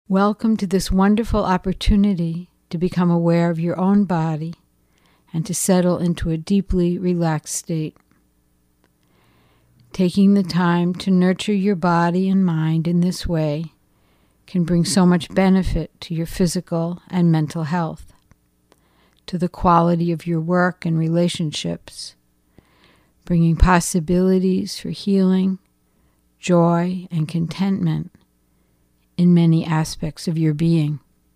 Welcome to this wonderful opportunity to become aware of your own body and to settle into a deeply relaxed state. Taking the time to nurture your body and mind in this way can bring so much benefit to your physical and mental health, to the quality of your work and relationships, bringing possibilities for healing, joy, and contentment in many aspects of your being.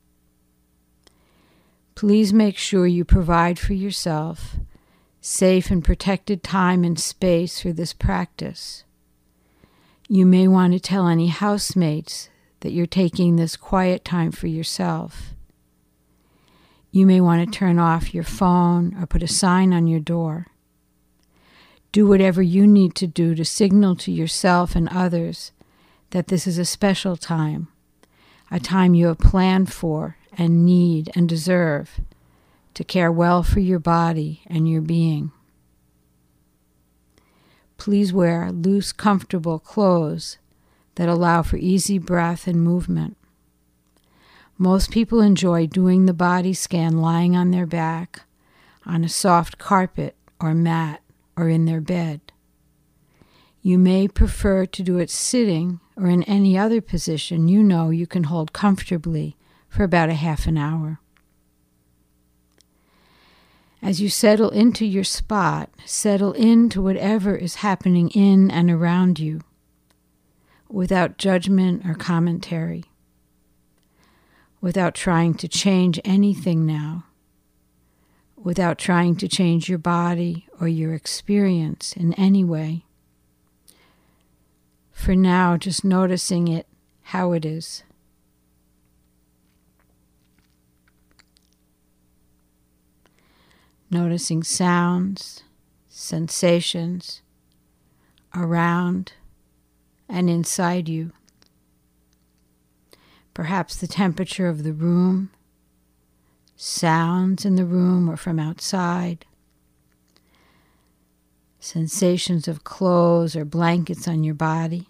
Please make sure you provide for yourself safe and protected time and space for this practice. You may want to tell any housemates that you're taking this quiet time for yourself. You may want to turn off your phone or put a sign on your door. Do whatever you need to do to signal to yourself and others that this is a special time, a time you have planned for and need and deserve to care well for your body and your being. Please wear loose, comfortable clothes that allow for easy breath and movement. Most people enjoy doing the body scan lying on their back, on a soft carpet or mat, or in their bed. You may prefer to do it sitting or in any other position you know you can hold comfortably for about a half an hour. As you settle into your spot, settle into whatever is happening in and around you, without judgment or commentary, without trying to change anything now, without trying to change your body or your experience in any way. For now, just noticing it how it is. Noticing sounds, sensations around and inside you. Perhaps the temperature of the room, sounds in the room or from outside, sensations of clothes or blankets on your body,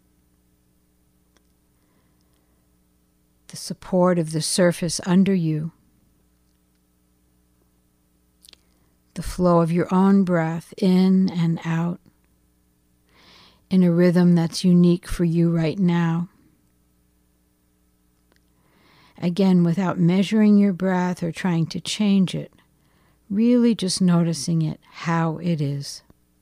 the support of the surface under you, the flow of your own breath in and out in a rhythm that's unique for you right now. Again, without measuring your breath or trying to change it, really just noticing it how it is.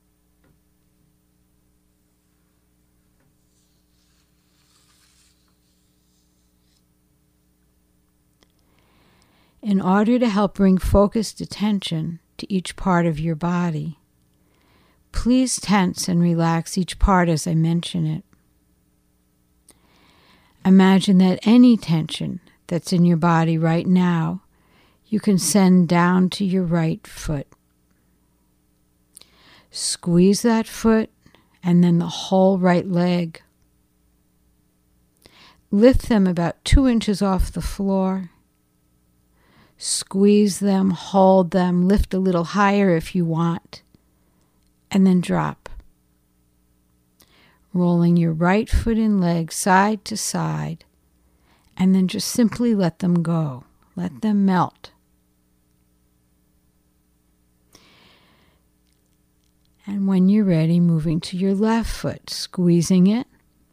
In order to help bring focused attention to each part of your body, please tense and relax each part as I mention it. Imagine that any tension that's in your body right now, you can send down to your right foot. Squeeze that foot and then the whole right leg. Lift them about 2 inches off the floor. Squeeze them, hold them, lift a little higher if you want, and then drop. Rolling your right foot and leg side to side, and then just simply let them go. Let them melt. And when you're ready, moving to your left foot, squeezing it,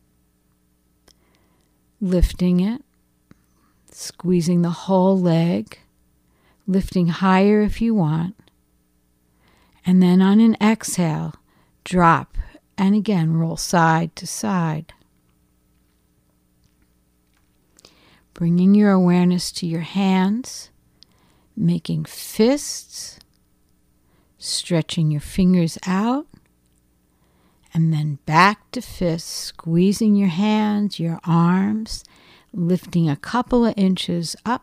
lifting it, squeezing the whole leg, lifting higher if you want, and then on an exhale, drop, and again roll side to side. Bringing your awareness to your hands, making fists, stretching your fingers out, and then back to fists, squeezing your hands, your arms, lifting a couple of inches up,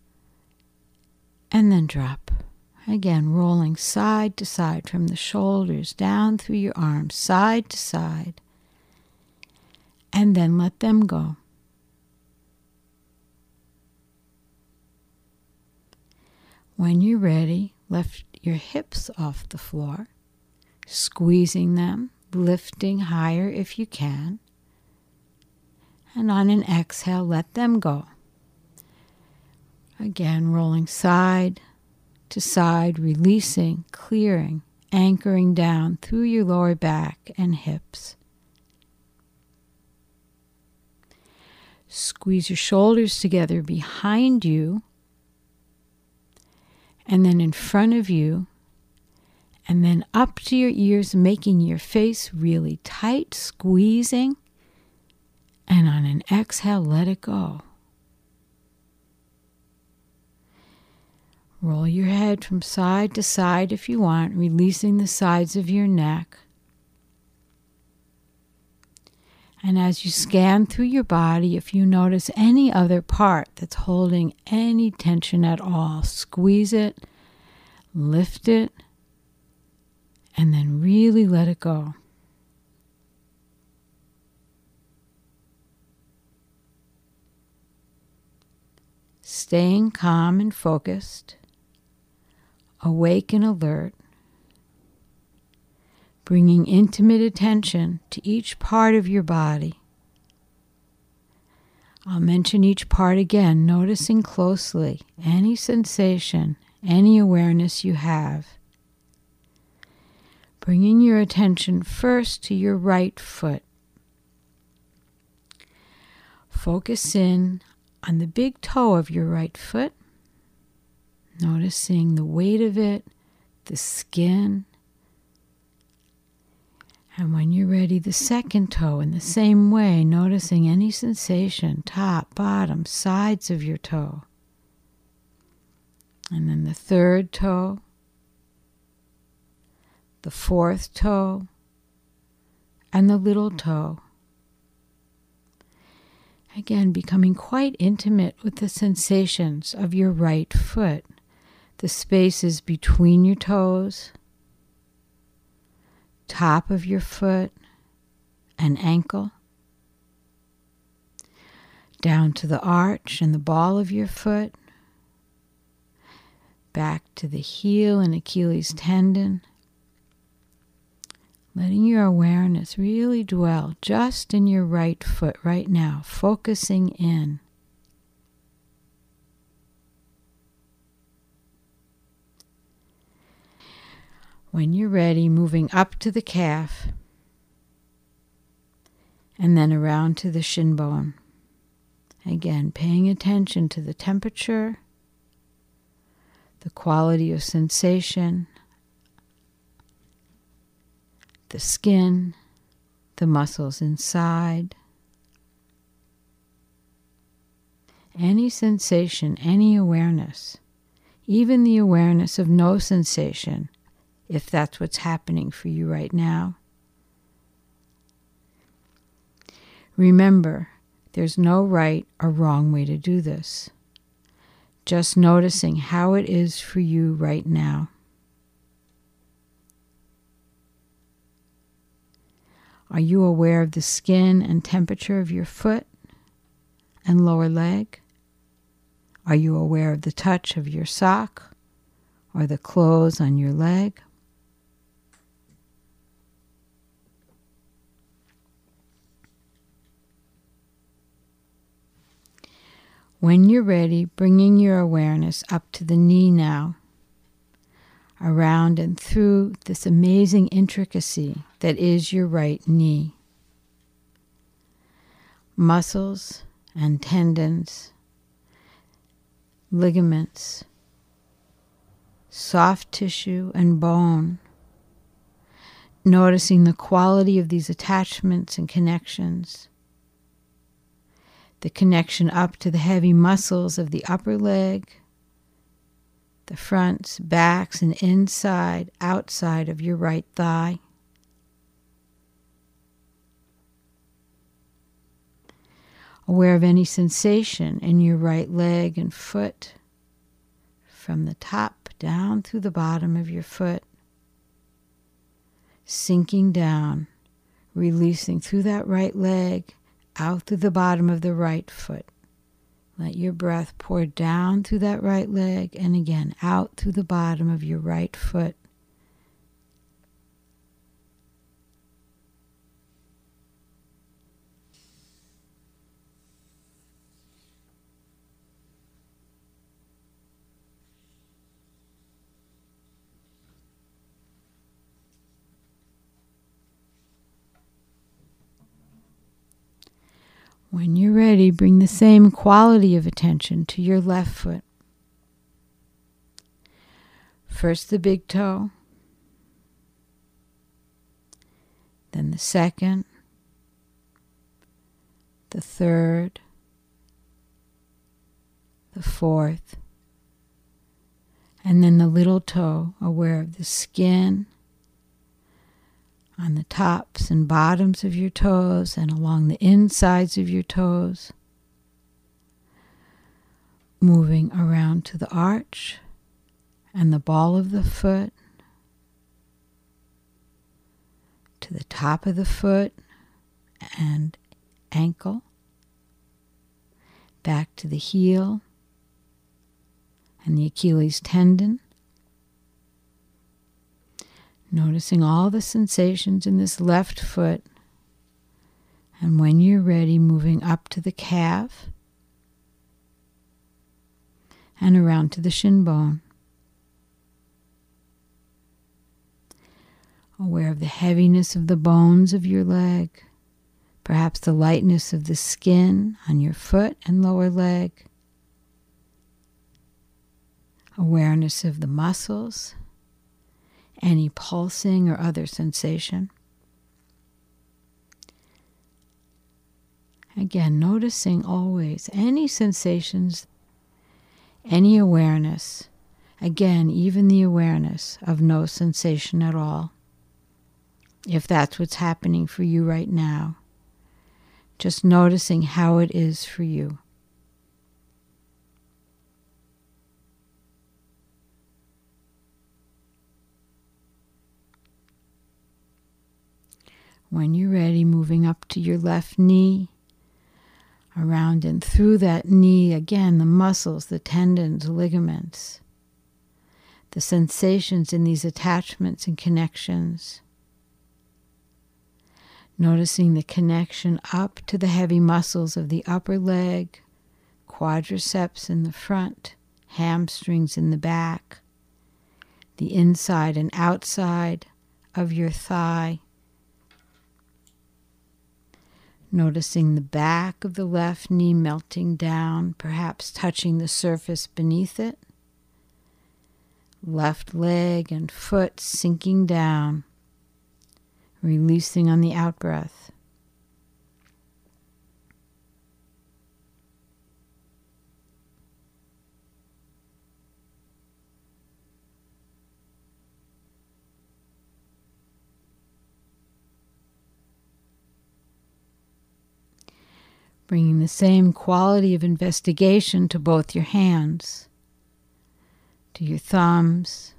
and then drop. Again, rolling side to side from the shoulders down through your arms, side to side, and then let them go. When you're ready, lift your hips off the floor, squeezing them, lifting higher if you can, And on an exhale, let them go. Again, rolling side to side, releasing, clearing, anchoring down through your lower back and hips. Squeeze your shoulders together behind you, and then in front of you, and then up to your ears, making your face really tight, squeezing, and on an exhale, let it go. Roll your head from side to side if you want, releasing the sides of your neck. And as you scan through your body, if you notice any other part that's holding any tension at all, squeeze it, lift it, and then really let it go. Staying calm and focused, awake and alert, bringing intimate attention to each part of your body. I'll mention each part again, noticing closely any sensation, any awareness you have. Bringing your attention first to your right foot. Focus in on the big toe of your right foot, noticing the weight of it, the skin. And when you're ready, the second toe in the same way, noticing any sensation, top, bottom, sides of your toe. And then the third toe, the fourth toe, and the little toe. Again, becoming quite intimate with the sensations of your right foot, the spaces between your toes, top of your foot and ankle, down to the arch and the ball of your foot, back to the heel and Achilles tendon, letting your awareness really dwell just in your right foot right now, focusing in. When you're ready, moving up to the calf and then around to the shin bone. Again, paying attention to the temperature, the quality of sensation, the skin, the muscles inside. Any sensation, any awareness, even the awareness of no sensation, if that's what's happening for you right now. Remember, there's no right or wrong way to do this. Just noticing how it is for you right now. Are you aware of the skin and temperature of your foot and lower leg? Are you aware of the touch of your sock or the clothes on your leg? When you're ready, bringing your awareness up to the knee now, around and through this amazing intricacy that is your right knee. Muscles and tendons, ligaments, soft tissue and bone, noticing the quality of these attachments and connections, the connection up to the heavy muscles of the upper leg, the fronts, backs, and inside, outside of your right thigh. Aware of any sensation in your right leg and foot, from the top down through the bottom of your foot, sinking down, releasing through that right leg, out through the bottom of the right foot. Let your breath pour down through that right leg and again out through the bottom of your right foot. When you're ready, bring the same quality of attention to your left foot. First the big toe, then the second, the third, the fourth, and then the little toe, aware of the skin on the tops and bottoms of your toes and along the insides of your toes, moving around to the arch and the ball of the foot, to the top of the foot and ankle, back to the heel and the Achilles tendon. Noticing all the sensations in this left foot, and when you're ready, moving up to the calf and around to the shin bone. Aware of the heaviness of the bones of your leg, perhaps the lightness of the skin on your foot and lower leg. Awareness of the muscles, any pulsing or other sensation. Again, noticing always any sensations, any awareness. Again, even the awareness of no sensation at all. If that's what's happening for you right now, just noticing how it is for you. When you're ready, moving up to your left knee, around and through that knee, again, the muscles, the tendons, ligaments, the sensations in these attachments and connections. Noticing the connection up to the heavy muscles of the upper leg, quadriceps in the front, hamstrings in the back, the inside and outside of your thigh. Noticing the back of the left knee melting down, perhaps touching the surface beneath it. Left leg and foot sinking down, releasing on the out-breath. Bringing the same quality of investigation to both your hands, to your thumbs,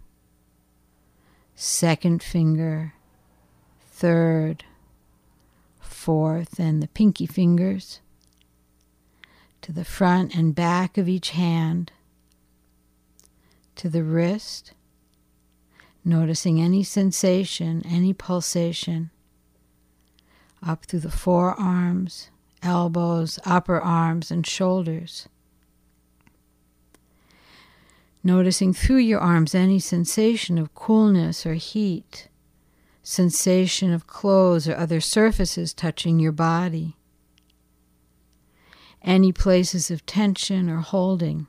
second finger, third, fourth, and the pinky fingers, to the front and back of each hand, to the wrist, noticing any sensation, any pulsation, up through the forearms, elbows, upper arms, and shoulders. Noticing through your arms any sensation of coolness or heat, sensation of clothes or other surfaces touching your body, any places of tension or holding.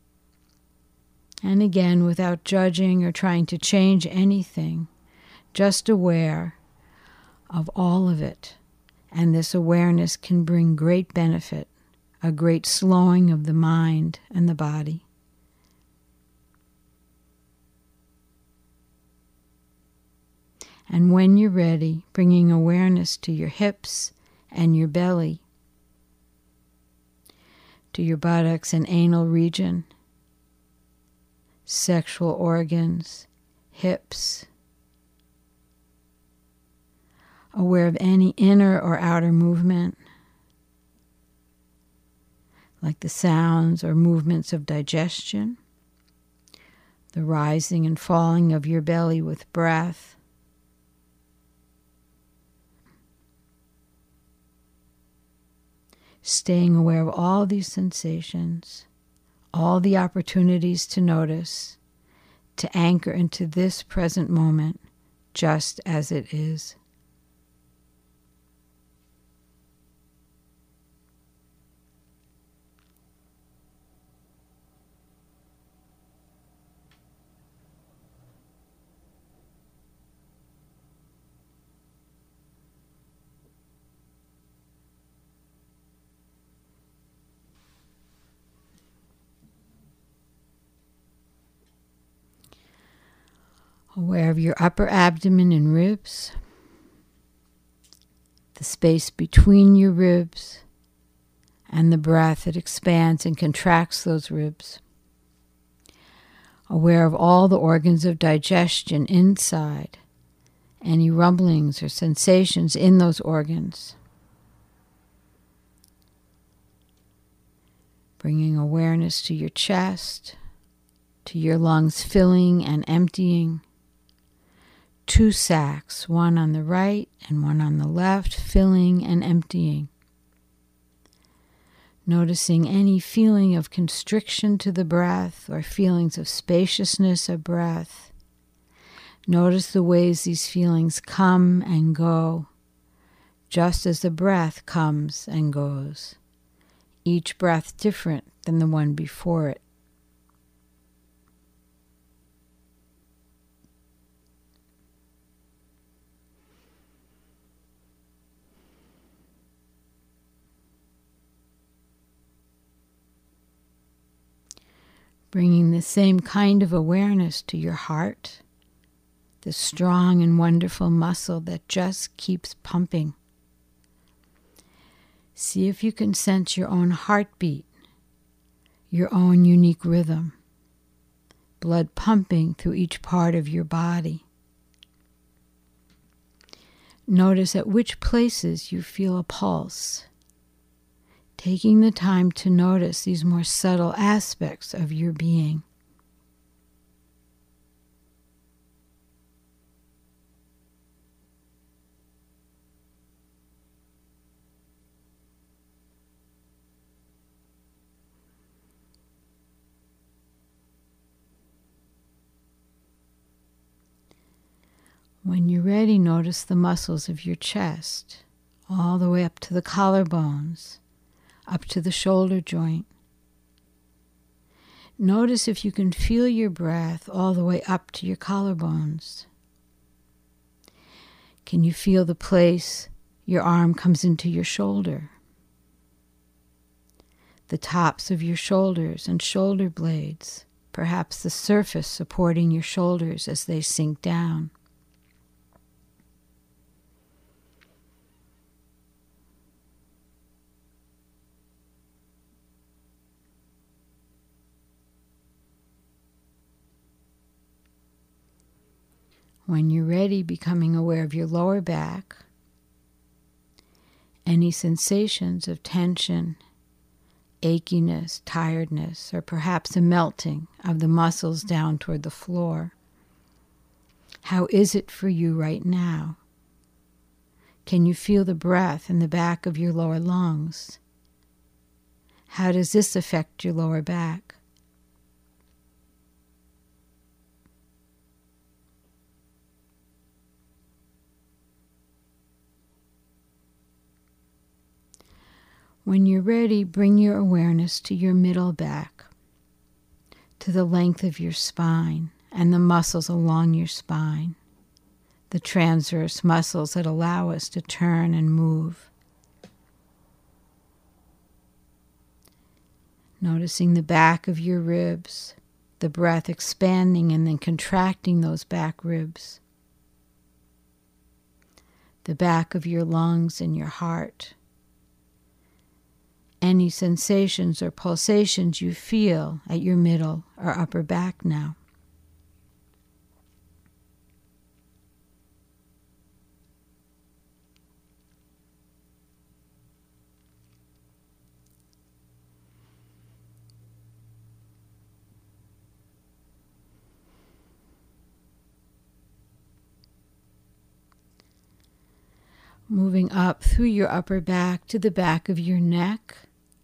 And again, without judging or trying to change anything, just aware of all of it. And this awareness can bring great benefit, a great slowing of the mind and the body. And when you're ready, bringing awareness to your hips and your belly, to your buttocks and anal region, sexual organs, hips, aware of any inner or outer movement, like the sounds or movements of digestion, the rising and falling of your belly with breath, staying aware of all these sensations, all the opportunities to notice, to anchor into this present moment just as it is. Aware of your upper abdomen and ribs, the space between your ribs, and the breath that expands and contracts those ribs. Aware of all the organs of digestion inside, any rumblings or sensations in those organs. Bringing awareness to your chest, to your lungs filling and emptying. 2 sacs, one on the right and one on the left, filling and emptying. Noticing any feeling of constriction to the breath or feelings of spaciousness of breath. Notice the ways these feelings come and go, just as the breath comes and goes. Each breath different than the one before it. Bringing the same kind of awareness to your heart, the strong and wonderful muscle that just keeps pumping. See if you can sense your own heartbeat, your own unique rhythm, blood pumping through each part of your body. Notice at which places you feel a pulse. Taking the time to notice these more subtle aspects of your being. When you're ready, notice the muscles of your chest, all the way up to the collarbones, up to the shoulder joint. Notice if you can feel your breath all the way up to your collarbones. Can you feel the place your arm comes into your shoulder? The tops of your shoulders and shoulder blades, perhaps the surface supporting your shoulders as they sink down. When you're ready, becoming aware of your lower back, any sensations of tension, achiness, tiredness, or perhaps a melting of the muscles down toward the floor. How is it for you right now? Can you feel the breath in the back of your lower lungs? How does this affect your lower back? When you're ready, bring your awareness to your middle back, to the length of your spine and the muscles along your spine, the transverse muscles that allow us to turn and move. Noticing the back of your ribs, the breath expanding and then contracting those back ribs, the back of your lungs and your heart. Any sensations or pulsations you feel at your middle or upper back now. Moving up through your upper back to the back of your neck,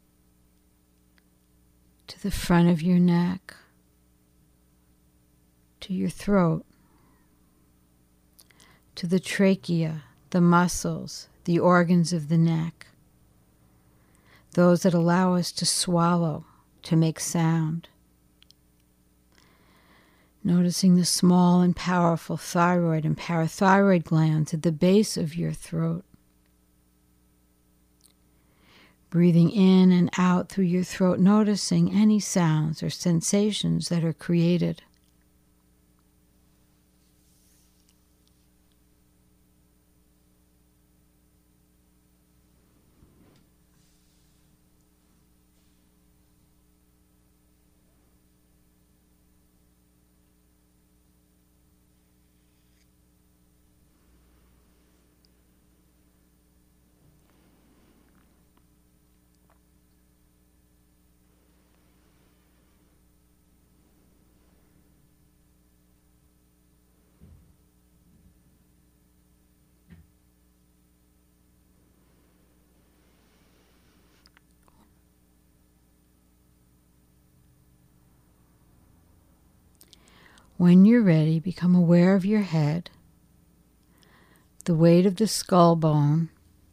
to the front of your neck, to your throat, to the trachea, the muscles, the organs of the neck, those that allow us to swallow, to make sound. Noticing the small and powerful thyroid and parathyroid glands at the base of your throat. Breathing in and out through your throat, noticing any sounds or sensations that are created. When you're ready, become aware of your head, the weight of the skull bone,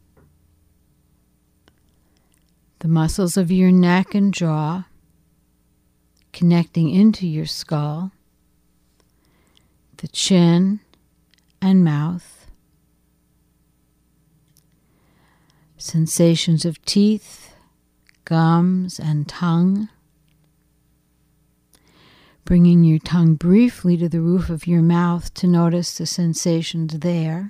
the muscles of your neck and jaw connecting into your skull, the chin and mouth, sensations of teeth, gums, and tongue. Bringing your tongue briefly to the roof of your mouth to notice the sensations there.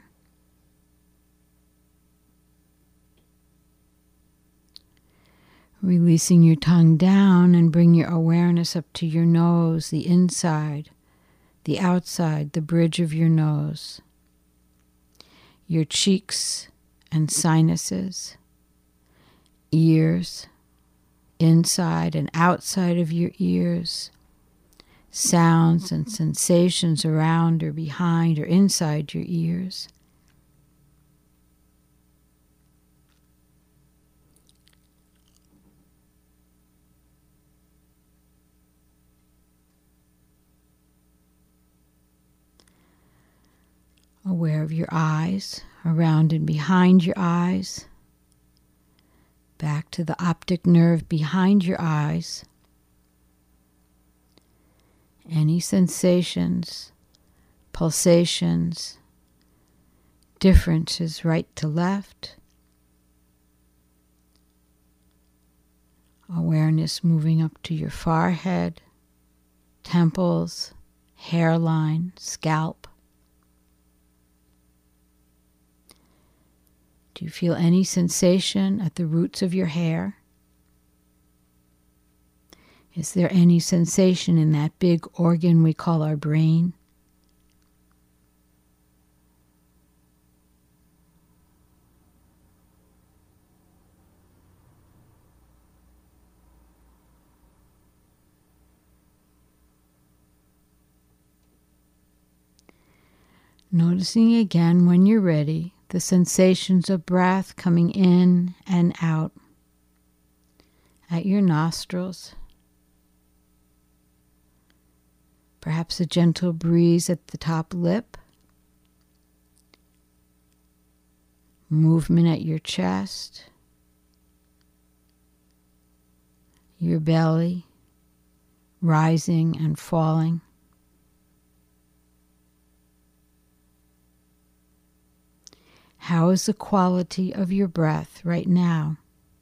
Releasing your tongue down and bring your awareness up to your nose, the inside, the outside, the bridge of your nose, your cheeks and sinuses, ears, inside and outside of your ears, sounds and sensations around or behind or inside your ears. Aware of your eyes, around and behind your eyes, back to the optic nerve behind your eyes. Any sensations, pulsations, differences right to left. Awareness moving up to your forehead, temples, hairline, scalp. Do you feel any sensation at the roots of your hair? Is there any sensation in that big organ we call our brain? Noticing again, when you're ready, the sensations of breath coming in and out at your nostrils. Perhaps a gentle breeze at the top lip. Movement at your chest, your belly, rising and falling. How is the quality of your breath right now?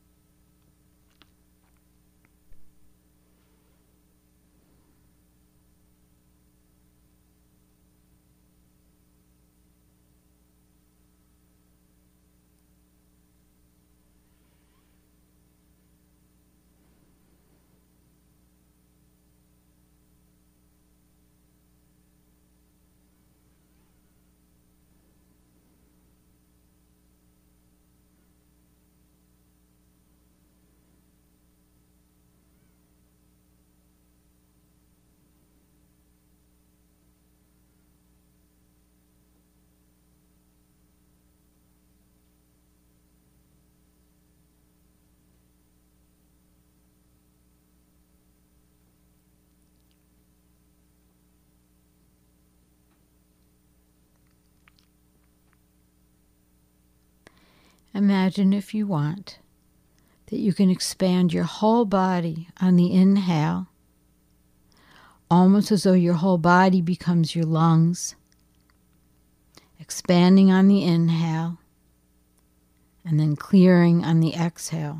Imagine, if you want, that you can expand your whole body on the inhale, almost as though your whole body becomes your lungs, expanding on the inhale, and then clearing on the exhale.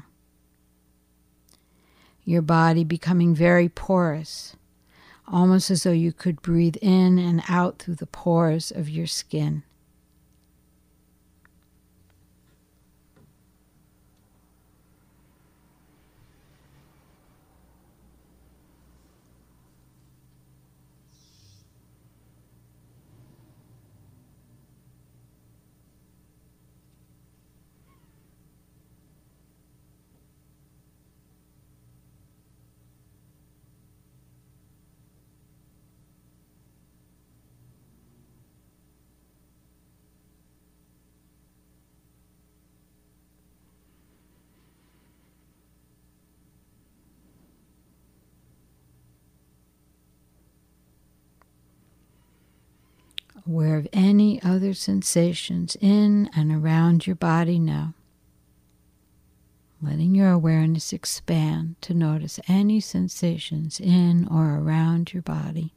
Your body becoming very porous, almost as though you could breathe in and out through the pores of your skin. aware of any other sensations in and around your body now. Letting your awareness expand to notice any sensations in or around your body.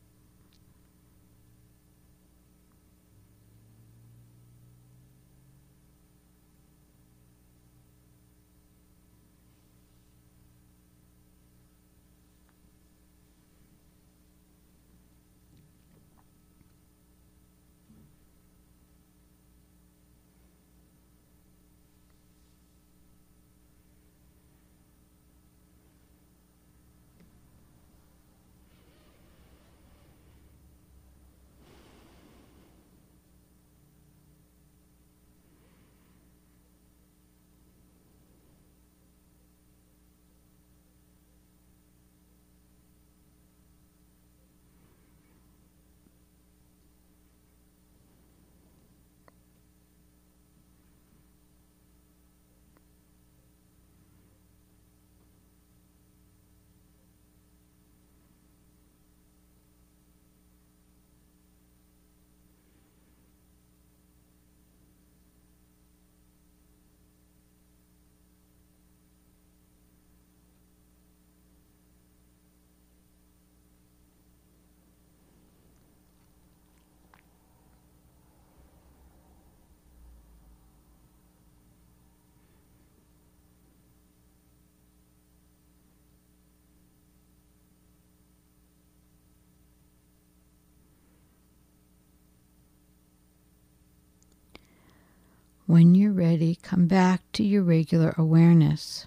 When you're ready, come back to your regular awareness,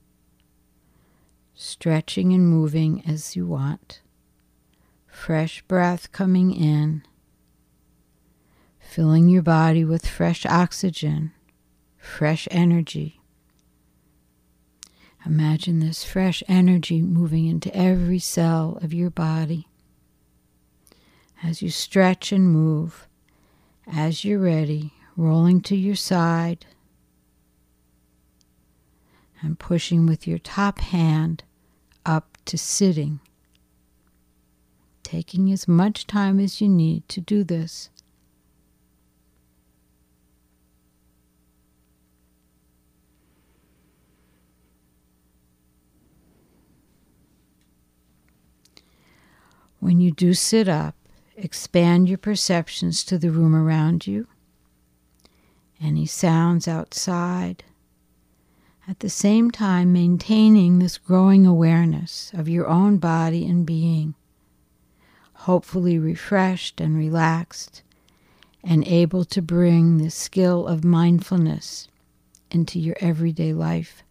stretching and moving as you want. Fresh breath coming in, filling your body with fresh oxygen, fresh energy. Imagine this fresh energy moving into every cell of your body. As you stretch and move, as you're ready, rolling to your side and pushing with your top hand up to sitting. Taking as much time as you need to do this. When you do sit up, expand your perceptions to the room around you, any sounds outside, at the same time maintaining this growing awareness of your own body and being, hopefully refreshed and relaxed, and able to bring the skill of mindfulness into your everyday life.